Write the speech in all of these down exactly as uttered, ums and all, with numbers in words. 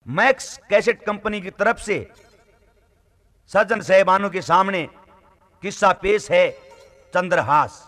Max cassette company की तरफ से सज्जन साहिबानों के सामने किस्सा पेश है चंद्रहास।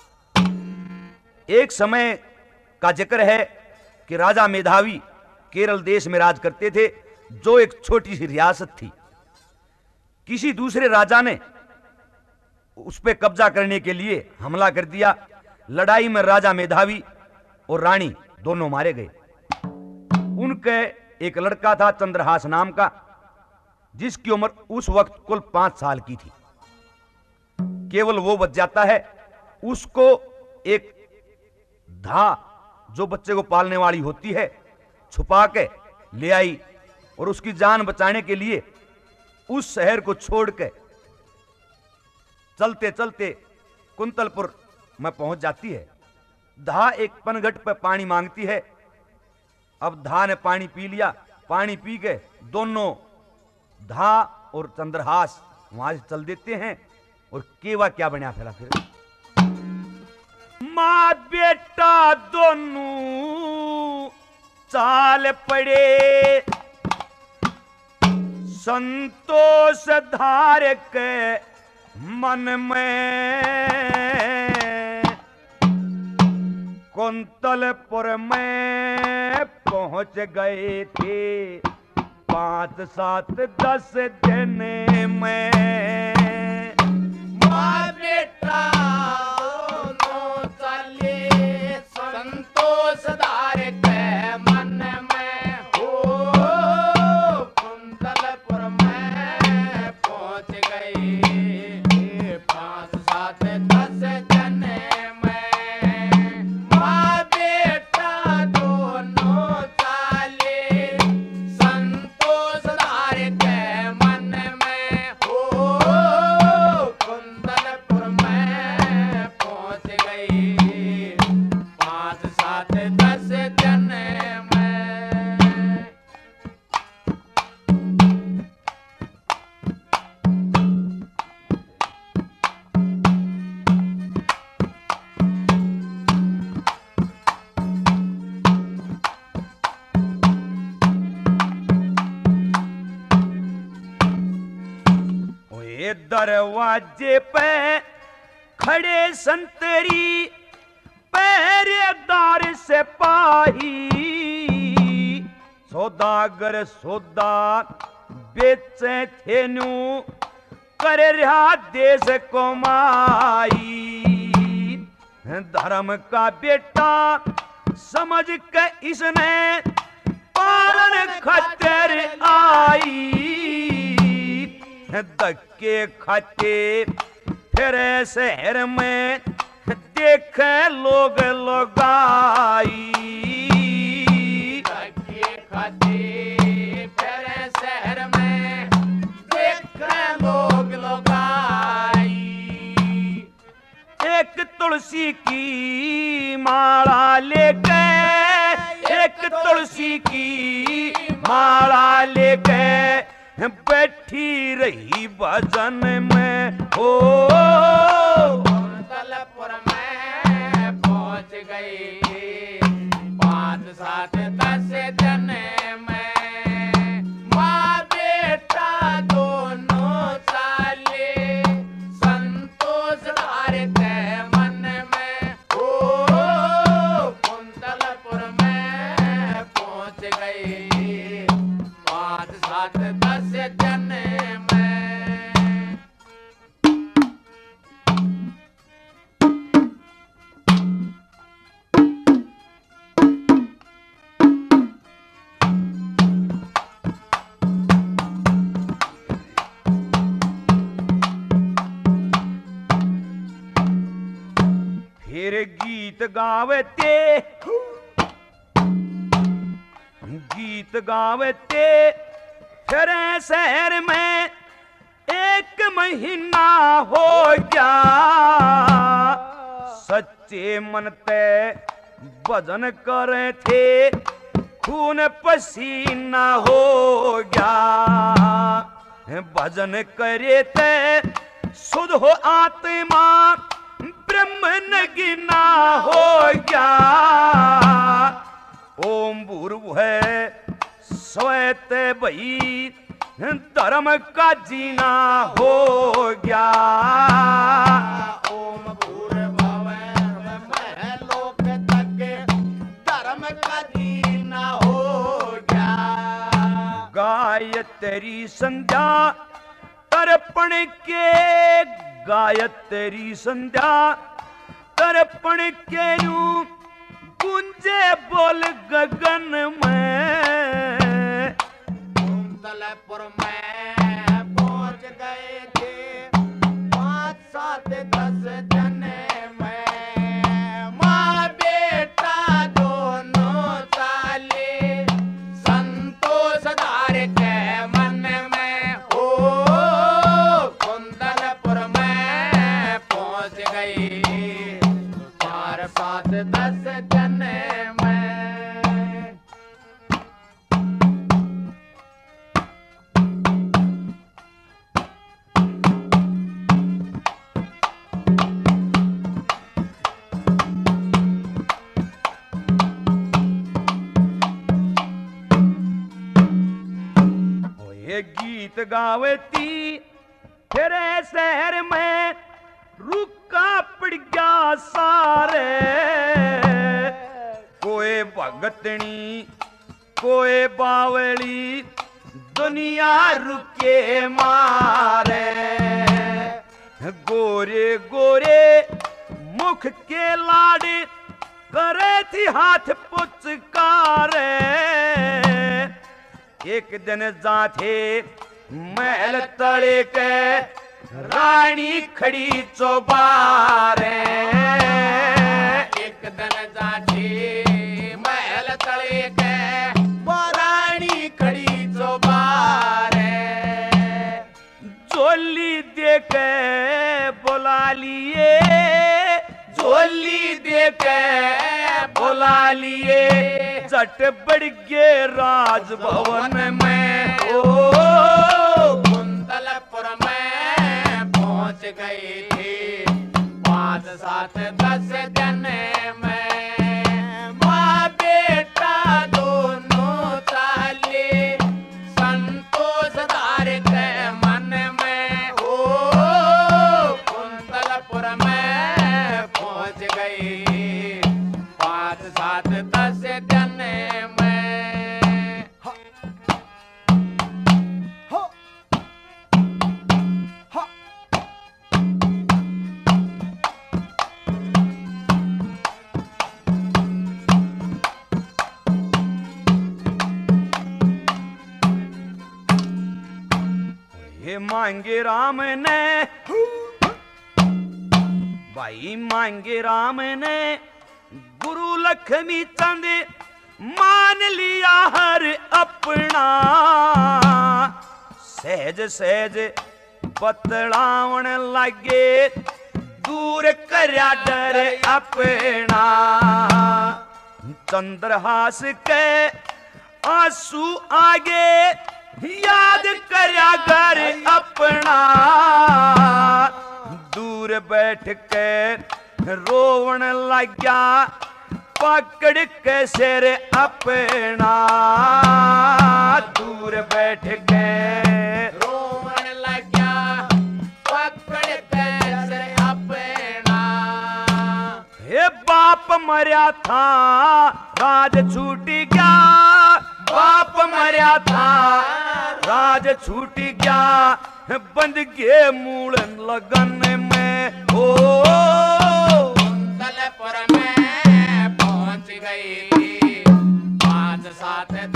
एक समय का जिक्र है कि राजा मेधावी केरल देश में राज करते थे, जो एक छोटी सी रियासत थी। किसी दूसरे राजा ने उस पर कब्जा करने के लिए हमला कर दिया। लड़ाई में राजा मेधावी और रानी दोनों मारे गए। उनके एक लड़का था चंद्रहास नाम का, जिसकी उम्र उस वक्त कुल पांच साल की थी। केवल वो बच जाता है। उसको एक धा जो बच्चे को पालने वाली होती है छुपा के ले आई और उसकी जान बचाने के लिए उस शहर को छोड़ के चलते चलते कुंतलपुर में पहुंच जाती है। धा एक पनघट पर पानी मांगती है। अब धा ने पानी पी लिया। पानी पी के दोनों धा और चंद्रहास वहां से चल देते हैं। और केवा क्या बना फिर फिर मां बेटा दोनों चाल पड़े, संतोष धार के मन में कुंतलपुर में पहुंच गए थे पांच सात दस दिन में। मां बेटा दोनों चले, संतोष धार के मन में हो कुंतलपुर में पहुंच गए पांच सात दस दिन में। मां बेटा दोनों चले, संतोष धार के मन में हो कुंतलपुर में पहुंच गए पांच सात दस दिन में। ओए दरवाजे पे खड़े संतरी पहरेदार सिपाही, सौदागर सौदा बेचे थे न्यू कर रहा देश कमाई। धर्म का बेटा समझ के इसने पालन खतर आई। धक्के खाते फिर शहर में देखे लोग लगाई। धक्के खाते फिर शहर में देखे लोग लगाई। एक तुलसी की माला लेके, एक तुलसी की माला लेके बैठी रही भजन में हो कुंतलपुर में पहुंच गई पांच सात दस दिन में। मां बेटा दोनों चाले, संतोष धार के मन में हो कुंतलपुर में पहुंच गई पांच सात दस दिन में। फिर गीत गावते गीत गावते फिर शहर में एक महीना हो गया। सच्चे मन ते भजन करे थे खून पसीना हो गया। भजन करे थे शुद्ध हो आत्मा ब्रह्म नगीना हो गया। ओम भूर्भुवः स्वयं भई धर्म का जीना हो गया। ओम भूर्भुव मैं लोक तक धर्म का जीना हो गया। गायत्री संध्या तर्पण के, गायत्री संध्या तर्पण के यूं गुंजे बोल गगन में। कुंतलपुर में पहुंच गए थे पाँच सात दस जने में। माँ बेटा दोनों चाले संतोष धार के मन में हो। कुंतलपुर में पहुंच गई चार सात दस जने में। ये गीत गावती फिर शहर में रुका पड़ गया सारे। कोई भगतनी कोई बावली दुनिया रुके मारे। गोरे गोरे मुख के लाड़ करे थी हाथ पुचकारे। एक दिन जाथे महल तले के रानी खड़ी चौबारे। एक दिन जाठी महल तले के रानी खड़ी चौबारे। झोली दे के बुला लिए, झोली दे के बुला लिए। झट बढ़ गए राजभवन में ओ। कुंतलपुर में पहुंच गई थी पाँच सात दस जने में। माँ बेटा दोनों चाले संतोष धार के मन में हो। कुंतलपुर में पहुंच गई पाँच सात दस जने में। ये मांगे राम ने, भाई मांगे राम ने गुरु लक्ष्मी चंद मान लिया हर अपना। सहज सहज बतलावन लगे दूर करया डर अपना। चंद्रहास के आंसू आगे याद करया घर अपना। दूर बैठ के रोवन लग्या पकड़ के सिर अपना। दूर बैठ के रोवन लग्या पकड़ के सिर अपना। हे बाप मरया था राज छूट गया। बाप मरया था राज छूट गया। बंद गए मूलन लगन में ओ। कुंतलपुर में पहुंच गई थी पाँच सात